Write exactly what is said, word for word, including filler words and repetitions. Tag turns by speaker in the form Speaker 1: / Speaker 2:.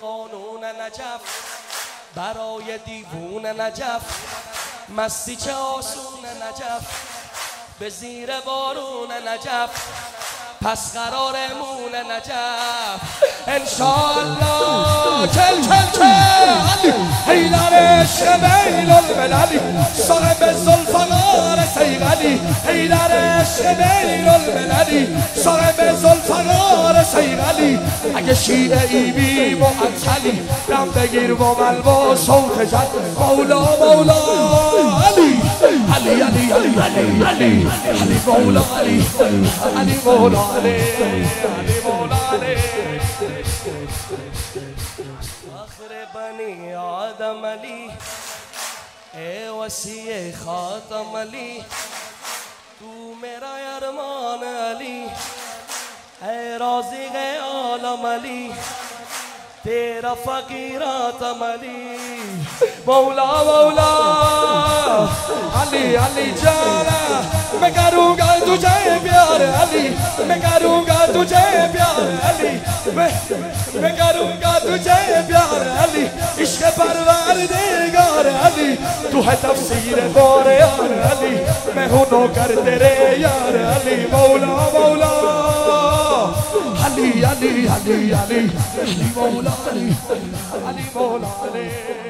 Speaker 1: قانون نجف، برای دیوون نجف، مستی چه آسون نجف، به زیر بارون نجف، پس قرارمون نجف انشالله. چل چل چل حیدر عشق بین المللی، صاحب ذوالفقار صیقلی، حیدر عشق بین المللی، صاحب ذوالفقار صیقلی. اگه شیعه ای بی معطلی، دم بگیر با ملوا صوت جد مولا مولا علی علی علی علی علی علی علی مولا علی علی مولا علی علی مولا علی. فخر بنی آدم علی، اے وسیع خاتم علی، تو میرا ارمان علی، اے رازق عالم علی، तेरा फकीरातम अली मौला मौला अली अली जाना। मैं करूँगा तुझे प्यार अली, मैं करूँगा तुझे प्यार अली, मैं मैं करूँगा तुझे प्यार अली, इश्क़ परवरदिगार अली। तू है तफसीर बोरे यार अली, मैं हूँ नौकर तेरे यार अली। मौला मौला अली अली अली अली अली मौला अली अली मौला अली।